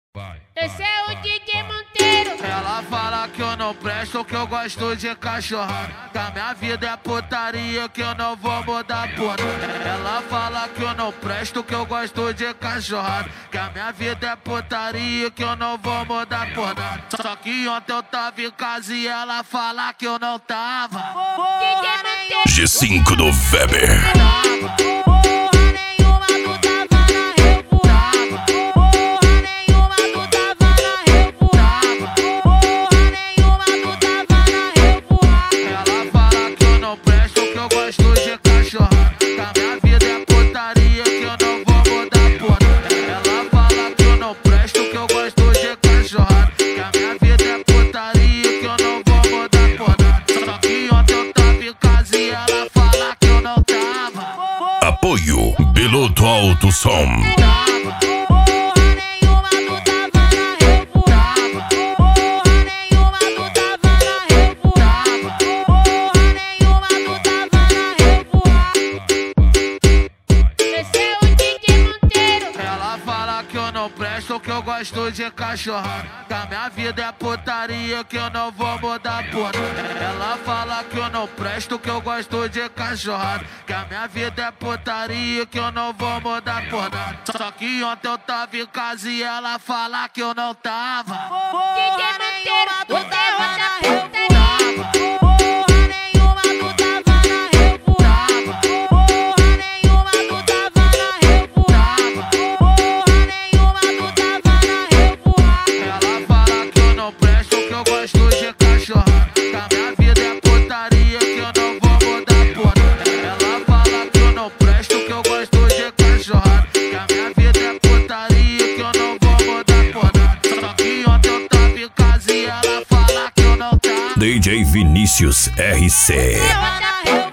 Esse é o DJ Monteiro. Ela fala que eu não presto, que eu gosto de cachorrada, que a minha vida é putaria, que eu não vou mudar por nada. Ela fala que eu não presto, que eu gosto de cachorrada, que a minha vida é putaria, que eu não vou mudar por nada. Só que ontem eu tava em casa e ela fala que eu não tava. DJ Monteiro. G5 do Weber. Apoio Piloto Alto Som. Que eu gosto de cachorrada, que a minha vida é putaria, que eu não vou mudar por nada. Ela fala que eu não presto, que eu gosto de cachorrada, que a minha vida é putaria, que eu não vou mudar por nada. Só que ontem eu tava em casa e ela fala que eu não tava. DJ Monteiro, o terror da putaria. DJ Vinícius RC.